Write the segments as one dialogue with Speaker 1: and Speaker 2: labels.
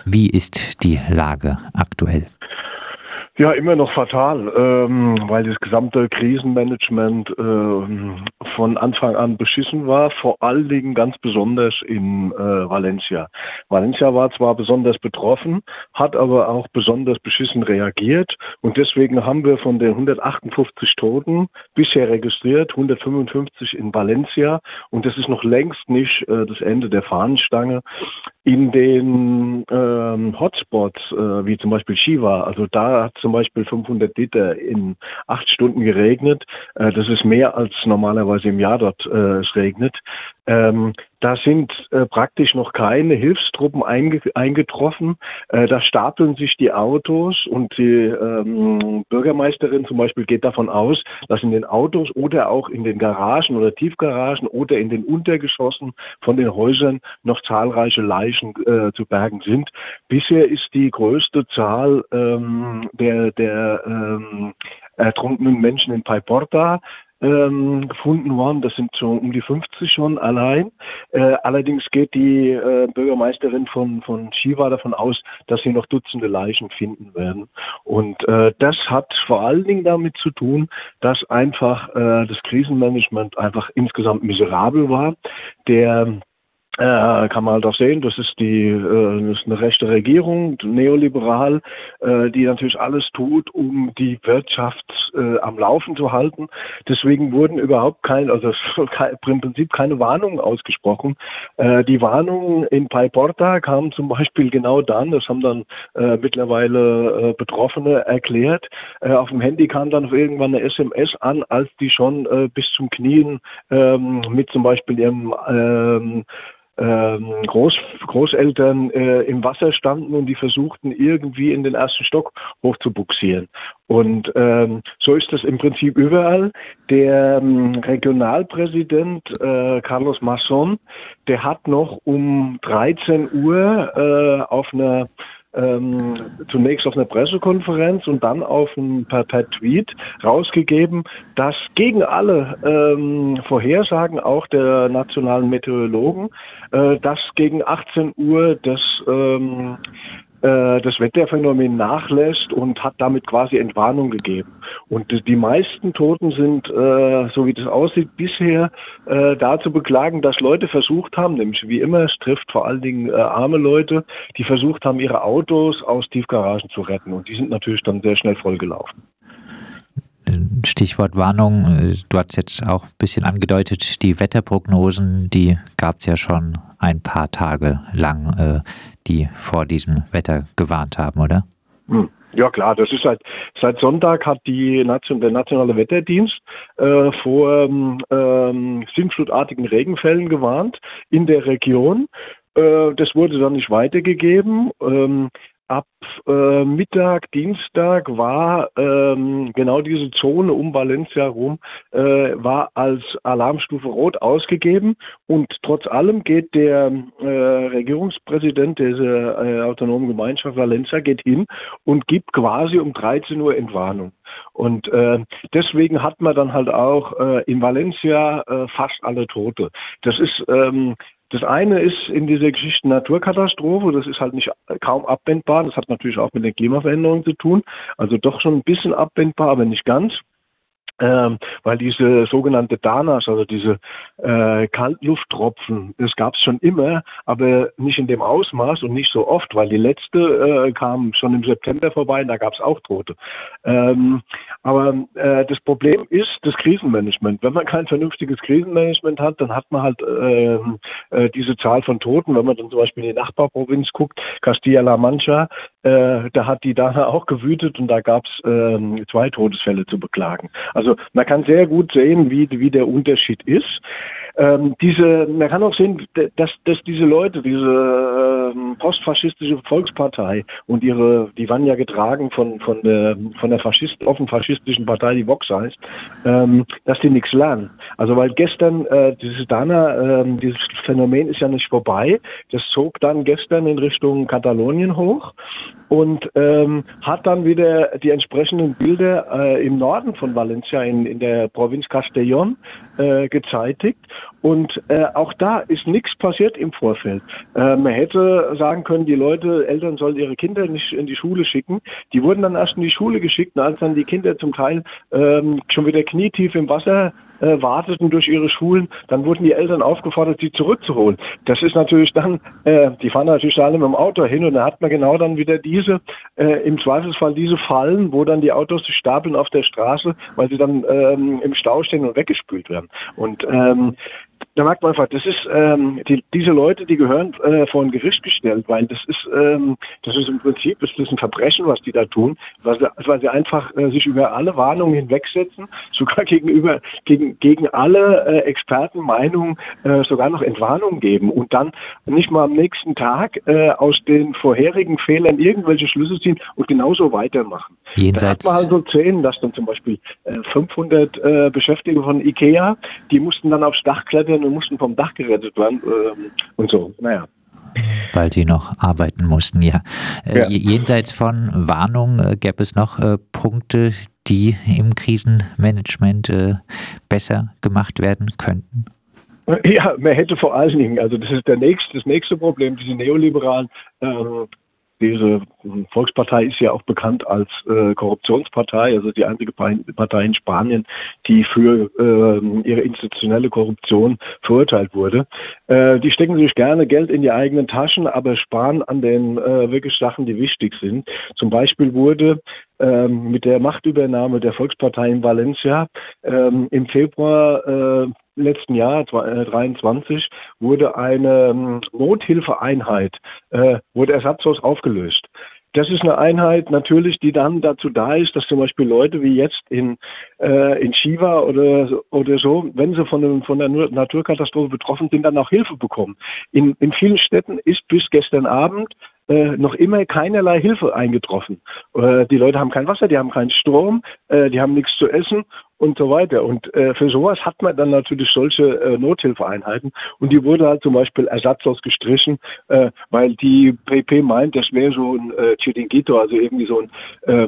Speaker 1: Wie ist die Lage aktuell?
Speaker 2: Ja, immer noch fatal, weil das gesamte Krisenmanagement von Anfang an beschissen war, vor allen Dingen ganz besonders in Valencia. Valencia war zwar besonders betroffen, hat aber auch besonders beschissen reagiert und deswegen haben wir von den 158 Toten bisher registriert, 155 in Valencia und das ist noch längst nicht das Ende der Fahnenstange. In den Hotspots, wie zum Beispiel Chiva, also da hat zum Beispiel 500 Liter in 8 Stunden geregnet. Das ist mehr als normalerweise im Jahr dort es regnet. Da sind praktisch noch keine Hilfstruppen eingetroffen. Da stapeln sich die Autos und die Bürgermeisterin zum Beispiel geht davon aus, dass in den Autos oder auch in den Garagen oder Tiefgaragen oder in den Untergeschossen von den Häusern noch zahlreiche Leichen zu bergen sind. Bisher ist die größte Zahl der ertrunkenen Menschen in Paiporta gefunden worden. Das sind so um die 50 schon allein. Allerdings geht die Bürgermeisterin von Chiva davon aus, dass sie noch Dutzende Leichen finden werden. Und das hat vor allen Dingen damit zu tun, dass einfach das Krisenmanagement einfach insgesamt miserabel war. Kann man halt auch sehen, das ist eine rechte Regierung, neoliberal, die natürlich alles tut, um die Wirtschaft am Laufen zu halten. Deswegen wurden überhaupt im Prinzip keine Warnungen ausgesprochen. Die Warnungen in Paiporta kamen zum Beispiel genau dann, das haben dann mittlerweile Betroffene erklärt. Auf dem Handy kam dann irgendwann eine SMS an, als die schon bis zum Knien mit zum Beispiel ihrem Großeltern im Wasser standen und die versuchten irgendwie in den ersten Stock hochzubuxieren. Und so ist das im Prinzip überall. Der Regionalpräsident Carlos Masson, der hat noch um 13 Uhr zunächst auf einer Pressekonferenz und dann per Tweet rausgegeben, dass gegen alle Vorhersagen auch der nationalen Meteorologen, dass gegen 18 Uhr das Wetterphänomen nachlässt und hat damit quasi Entwarnung gegeben. Und die meisten Toten sind, so wie das aussieht, bisher da zu beklagen, dass Leute versucht haben, nämlich wie immer, es trifft vor allen Dingen arme Leute, die versucht haben, ihre Autos aus Tiefgaragen zu retten. Und die sind natürlich dann sehr schnell vollgelaufen.
Speaker 1: Stichwort Warnung, du hast jetzt auch ein bisschen angedeutet, die Wetterprognosen, die gab es ja schon ein paar Tage lang, die vor diesem Wetter gewarnt haben, oder?
Speaker 2: Ja klar, das ist seit Sonntag hat der nationale Wetterdienst vor sintflutartigen Regenfällen gewarnt in der Region. Das wurde dann nicht weitergegeben. Ab Mittag, Dienstag war genau diese Zone um Valencia rum, war als Alarmstufe Rot ausgegeben und trotz allem geht der Regierungspräsident dieser autonomen Gemeinschaft Valencia geht hin und gibt quasi um 13 Uhr Entwarnung. Und deswegen hat man dann halt auch in Valencia fast alle Tote. Das eine ist in dieser Geschichte Naturkatastrophe, das ist halt nicht kaum abwendbar, das hat natürlich auch mit den Klimaveränderungen zu tun, also doch schon ein bisschen abwendbar, aber nicht ganz. Weil diese sogenannte Danas, also diese Kaltlufttropfen, das gab es schon immer, aber nicht in dem Ausmaß und nicht so oft, weil die letzte kam schon im September vorbei und da gab es auch Tote. Aber das Problem ist das Krisenmanagement. Wenn man kein vernünftiges Krisenmanagement hat, dann hat man halt diese Zahl von Toten. Wenn man dann zum Beispiel in die Nachbarprovinz guckt, Castilla-La Mancha, da hat die Dana auch gewütet und da gab es 2 Todesfälle zu beklagen. Also man kann sehr gut sehen, wie der Unterschied ist. Man kann auch sehen, dass diese Leute, diese postfaschistische Volkspartei und die waren ja getragen von der offen faschistischen Partei, die Vox heißt, dass die nichts lernen. Also weil gestern dieses Phänomen ist ja nicht vorbei. Das zog dann gestern in Richtung Katalonien hoch und hat dann wieder die entsprechenden Bilder im Norden von Valencia in der Provinz Castellón gezeitigt. Und auch da ist nichts passiert im Vorfeld. Man hätte sagen können, die Eltern sollen ihre Kinder nicht in die Schule schicken. Die wurden dann erst in die Schule geschickt, als dann die Kinder zum Teil schon wieder knietief im Wasser warteten durch ihre Schulen, dann wurden die Eltern aufgefordert, sie zurückzuholen. Das ist natürlich dann, die fahren natürlich alle mit dem Auto hin und da hat man genau dann wieder im Zweifelsfall diese Fallen, wo dann die Autos sich stapeln auf der Straße, weil sie dann im Stau stehen und weggespült werden. Und da merkt man einfach, das ist diese Leute, die gehören vor ein Gericht gestellt, weil das ist im Prinzip ein Verbrechen, was die da tun, weil sie einfach sich über alle Warnungen hinwegsetzen, sogar gegen alle Expertenmeinungen sogar noch Entwarnung geben und dann nicht mal am nächsten Tag aus den vorherigen Fehlern irgendwelche Schlüsse ziehen und genauso weitermachen.
Speaker 1: Jenseits.
Speaker 2: Da hat man halt so Szenen, dass dann zum Beispiel 500 Beschäftigte von IKEA, die mussten dann aufs Dach klettern und mussten vom Dach gerettet werden und so. Naja.
Speaker 1: Weil sie noch arbeiten mussten, ja. Jenseits von Warnung gäbe es noch Punkte, die im Krisenmanagement besser gemacht werden könnten?
Speaker 2: Ja, man hätte vor allen Dingen, also das ist das nächste Problem, diese Neoliberalen, diese Volkspartei ist ja auch bekannt als Korruptionspartei, also die einzige Partei in Spanien, die für ihre institutionelle Korruption verurteilt wurde. Die stecken sich gerne Geld in die eigenen Taschen, aber sparen an den wirklich Sachen, die wichtig sind. Zum Beispiel wurde mit der Machtübernahme der Volkspartei in Valencia im Februar letzten Jahr, 2023, wurde eine Nothilfeeinheit, wurde ersatzlos aufgelöst. Das ist eine Einheit natürlich, die dann dazu da ist, dass zum Beispiel Leute wie jetzt in Chiva oder so, wenn sie von der Naturkatastrophe betroffen sind, dann auch Hilfe bekommen. In vielen Städten ist bis gestern Abend noch immer keinerlei Hilfe eingetroffen. Die Leute haben kein Wasser, die haben keinen Strom, die haben nichts zu essen und so weiter. Und für sowas hat man dann natürlich solche Nothilfeeinheiten und die wurde halt zum Beispiel ersatzlos gestrichen, weil die PP meint, das wäre so ein Chiringuito, also irgendwie so ein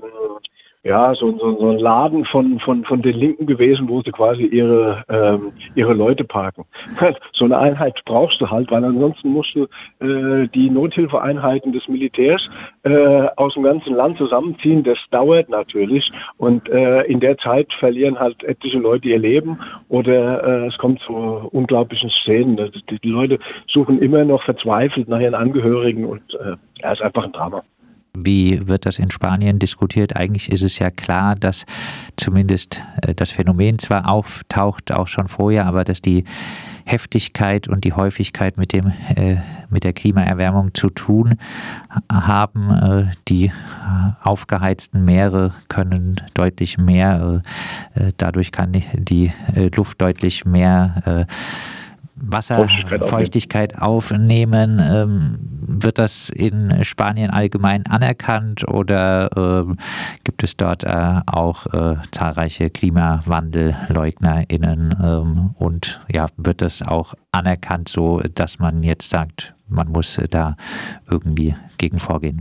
Speaker 2: so ein Laden von den Linken gewesen, wo sie quasi ihre Leute parken. So eine Einheit brauchst du halt, weil ansonsten musst du die Nothilfeeinheiten des Militärs aus dem ganzen Land zusammenziehen. Das dauert natürlich und in der Zeit verlieren halt etliche Leute ihr Leben oder es kommt zu unglaublichen Szenen. Die Leute suchen immer noch verzweifelt nach ihren Angehörigen und ist einfach ein Drama.
Speaker 1: Wie wird das in Spanien diskutiert? Eigentlich ist es ja klar, dass zumindest das Phänomen zwar auftaucht, auch schon vorher, aber dass die Heftigkeit und die Häufigkeit mit der Klimaerwärmung zu tun haben. Die aufgeheizten Meere können deutlich mehr, dadurch kann die Luft deutlich mehr Wasserfeuchtigkeit aufnehmen. Wird das in Spanien allgemein anerkannt oder gibt es dort auch zahlreiche KlimawandellleugnerInnen und wird das auch anerkannt, so dass man jetzt sagt, man muss da irgendwie gegen vorgehen?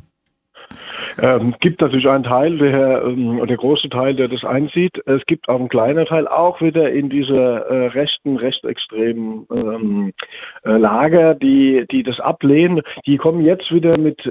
Speaker 2: Gibt natürlich einen Teil, der große Teil, der das einsieht. Es gibt auch einen kleinen Teil, auch wieder in dieser rechtsextremen Lager, die das ablehnen. Die kommen jetzt wieder mit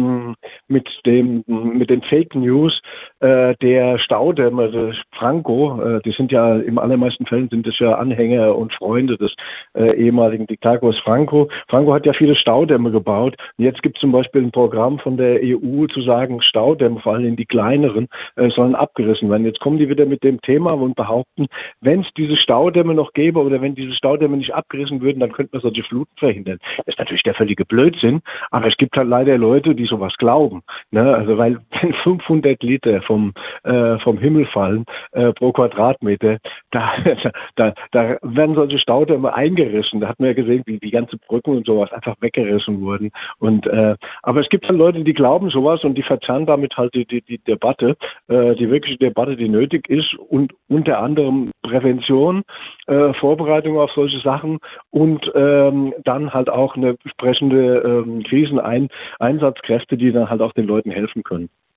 Speaker 2: den Fake News der Staudämme des Franco. Die sind ja im allermeisten Fällen sind das ja Anhänger und Freunde des ehemaligen Diktators Franco. Franco hat ja viele Staudämme gebaut. Und jetzt gibt es zum Beispiel ein Programm von der EU zu sagen, Staudämme, vor allem die kleineren, sollen abgerissen werden. Jetzt kommen die wieder mit dem Thema und behaupten, wenn es diese Staudämme noch gäbe oder wenn diese Staudämme nicht abgerissen würden, dann könnten wir solche Fluten verhindern. Das ist natürlich der völlige Blödsinn, aber es gibt halt leider Leute, die sowas glauben. Ne? Also weil wenn 500 Liter vom Himmel fallen pro Quadratmeter, da werden solche Staudämme eingerissen. Da hat man ja gesehen, wie die ganze Brücken und sowas einfach weggerissen wurden. Und aber es gibt halt Leute, die glauben sowas und die verzerren damit halt die Debatte, die wirkliche Debatte, die nötig ist und unter anderem Prävention, Vorbereitung auf solche Sachen und dann halt auch eine entsprechende Kriseneinsatzkräfte, die dann halt auch den Leuten helfen können.